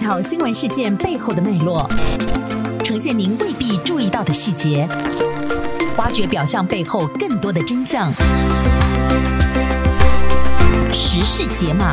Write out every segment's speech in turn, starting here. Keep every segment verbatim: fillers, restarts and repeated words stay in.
条新闻事件背后的脉络，呈现您未必注意到的细节，挖掘表象背后更多的真相。时事解码。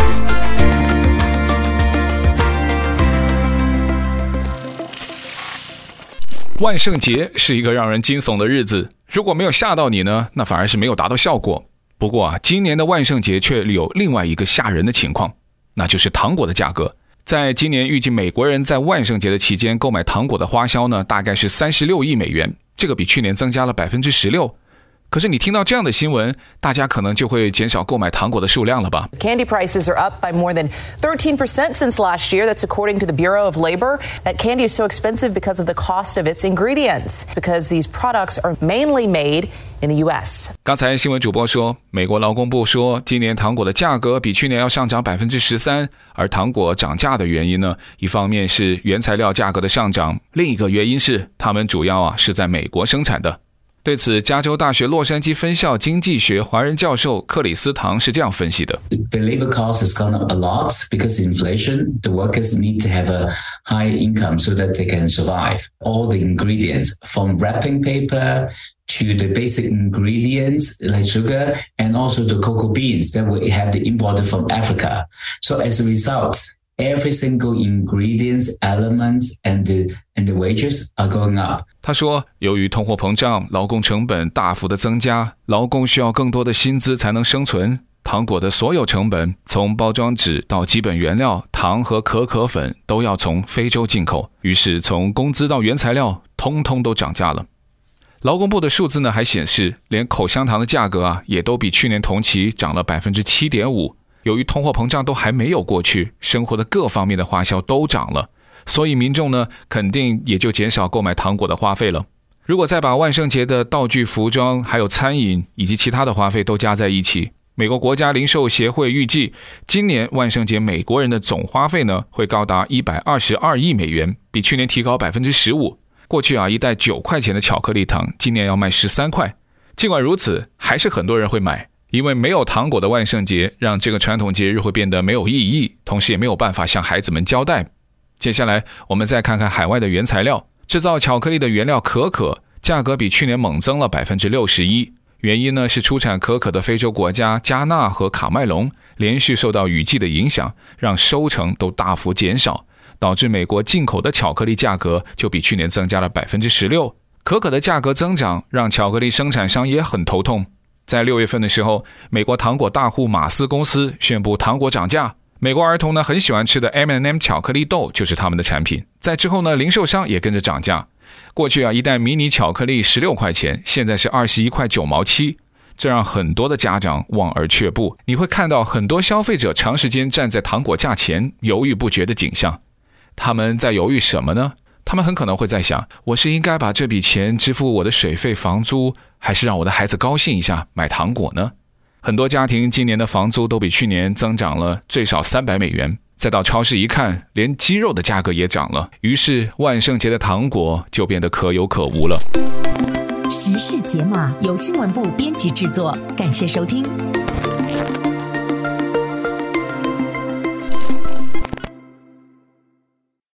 万圣节是一个让人惊悚的日子，如果没有吓到你呢，那反而是没有达到效果。不过啊，今年的万圣节却有另外一个吓人的情况，那就是糖果的价格。在今年预计美国人在万圣节的期间购买糖果的花销呢，大概是三十六亿美元，这个比去年增加了 百分之十六。可是你听到这样的新闻，大家可能就会减少购买糖果的数量了吧？ Candy prices are up by more than thirteen percent since last year. That's according to the Bureau of Labor. That candy is so expensive because of the cost of its ingredients, because these products are mainly made in the U S. 刚才新闻主播说，美国劳工部说，今年糖果的价格比去年要上涨 百分之十三， 而糖果涨价的原因呢，一方面是原材料价格的上涨，另一个原因是他们主要啊是在美国生产的。对此，加州大学洛杉矶分校经济学华人教授克里斯唐是这样分析的。 The labor cost has gone up a lot because of inflation. The workers need to have a high income so that they can survive. All the ingredients, from wrapping paper to the basic ingredients like sugar and also the cocoa beans that we have imported from Africa. So as a result, every single ingredients, elements, and the, and the wages are going up. 他说，由于通货膨胀，劳工成本大幅的增加，劳工需要更多的薪资才能生存。糖果的所有成本，从包装纸到基本原料，糖和可可粉都要从非洲进口，于是从工资到原材料，通通都涨价了。劳工部的数字呢，还显示，连口香糖的价格啊，也都比去年同期涨了 百分之七点五。由于通货膨胀都还没有过去，生活的各方面的花销都涨了，所以民众呢，肯定也就减少购买糖果的花费了。如果再把万圣节的道具、服装，还有餐饮以及其他的花费都加在一起，美国国家零售协会预计，今年万圣节美国人的总花费呢，会高达一百二十二亿美元，比去年提高 百分之十五。过去啊，一袋九块钱的巧克力糖，今年要卖十三块。尽管如此，还是很多人会买。因为没有糖果的万圣节，让这个传统节日会变得没有意义，同时也没有办法向孩子们交代。接下来我们再看看海外的原材料，制造巧克力的原料可可，价格比去年猛增了 百分之六十一。原因呢是出产可可的非洲国家加纳和卡麦隆连续受到雨季的影响，让收成都大幅减少，导致美国进口的巧克力价格就比去年增加了 百分之十六。可可的价格增长让巧克力生产商也很头痛。在六月份的时候，美国糖果大户马斯公司宣布糖果涨价。美国儿童呢很喜欢吃的 M and M 巧克力豆就是他们的产品。在之后呢，零售商也跟着涨价。过去啊，一袋迷你巧克力十六块钱，现在是二十一块九毛七，这让很多的家长望而却步。你会看到很多消费者长时间站在糖果架前犹豫不决的景象。他们在犹豫什么呢？他们很可能会在想，我是应该把这笔钱支付我的水费、房租，还是让我的孩子高兴一下买糖果呢？很多家庭今年的房租都比去年增长了最少三百美元，再到超市一看，连鸡肉的价格也涨了，于是万圣节的糖果就变得可有可无了。 时事解码由新闻部编辑制作，感谢收听。